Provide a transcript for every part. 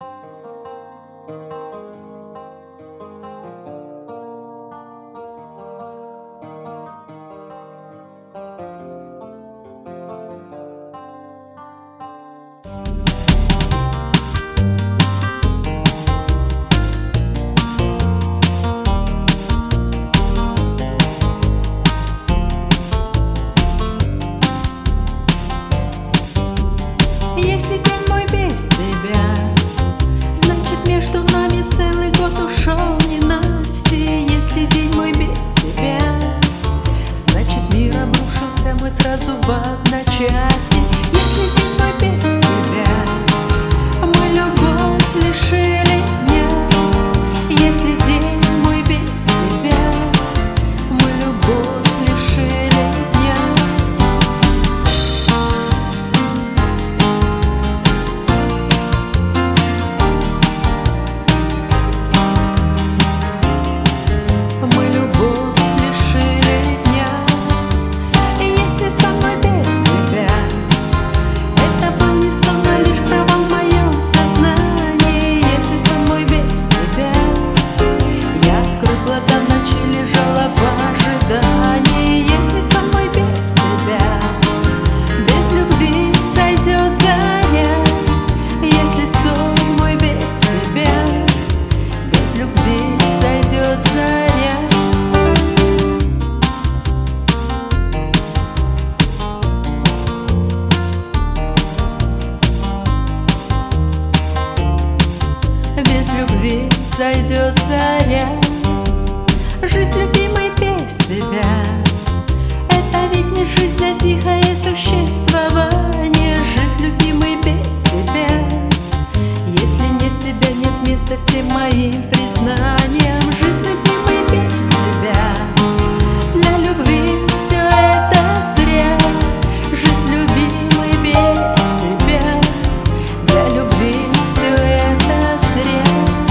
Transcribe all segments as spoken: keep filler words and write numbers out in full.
Если день мой без тебя, значит между нами целый год ушел ненастье. Если день мой без тебя, значит мир обрушился мой сразу в одночасье. Если день мой без тебя, мы любовь лишили дня. Если день мой без тебя, мы любовь лишили дня. Мы любовь лишили дня. И если сон мой без тебя, это был не сон, а лишь провал в моем сознании. Если сон мой без тебя, я открою глаза в ночи, лежала в ожидании. Если сон мой без тебя, без любви взойдет заря. Если сон мой без тебя, без любви взойдет заря. Без любви взойдет заря. Жизнь любимой без тебя, это ведь не жизнь, а тихое существование. Жизнь любимой без тебя, если нет тебя, нет места всем моим признаниям. Жизнь любимой без тебя, для любви все это зря. Жизнь любимой без тебя, для любви все это зря.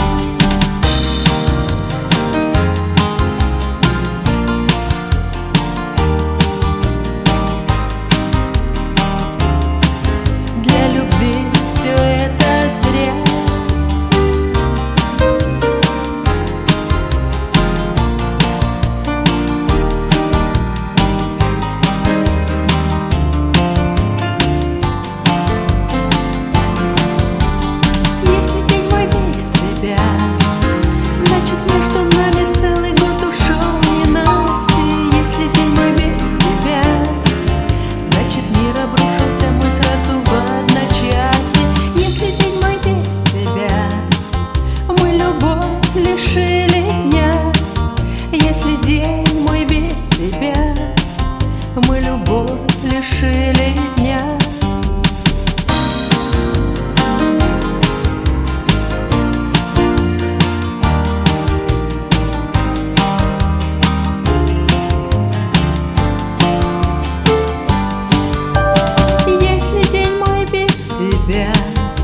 Для любви все это зря. Если день мой без тебя, значит между нами целый год ушел ненастье. Если день мой без тебя, значит мир обрушился мой сразу в одночасье. Если день мой без тебя, мы любовь лишили дня. Если день мой без тебя, мы любовь лишили дня. Если день мой без тебя,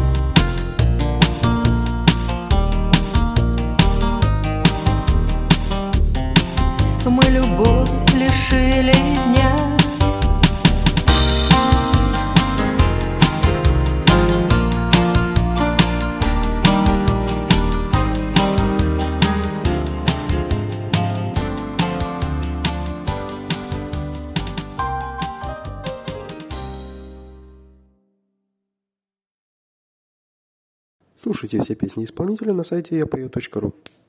мы любовь лишили дня. Слушайте все песни исполнителя на сайте я пою точка ру.